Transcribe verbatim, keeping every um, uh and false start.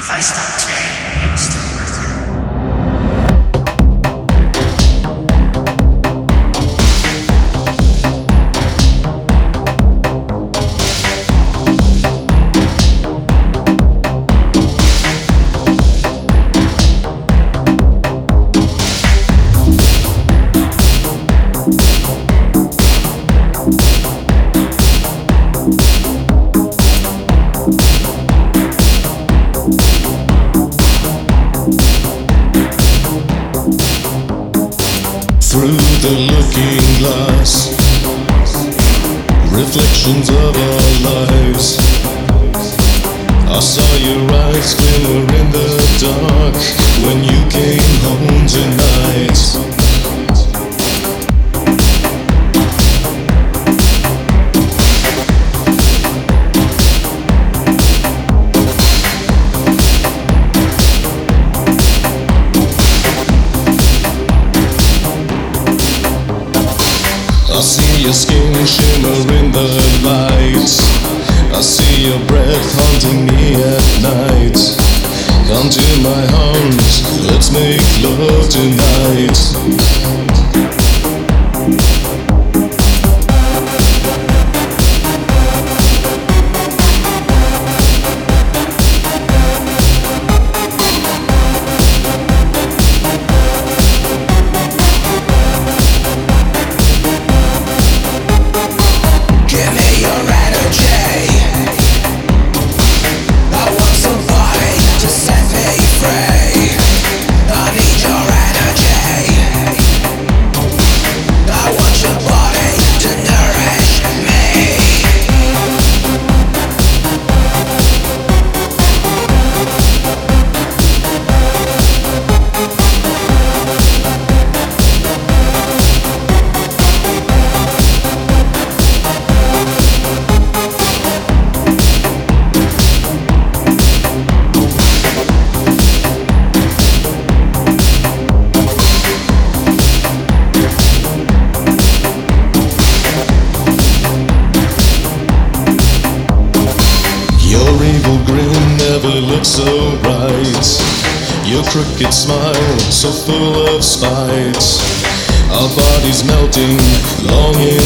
I stop today, it's still worth it. Through the looking glass, reflections of our lives. I saw your eyes glimmer in the dark when you came home tonight. I see your skin shimmer in the light. I see your breath haunting me at night. Come to my arms, let's make love tonight. Never looked so bright. Your crooked smile, so full of spite. Our bodies melting, longing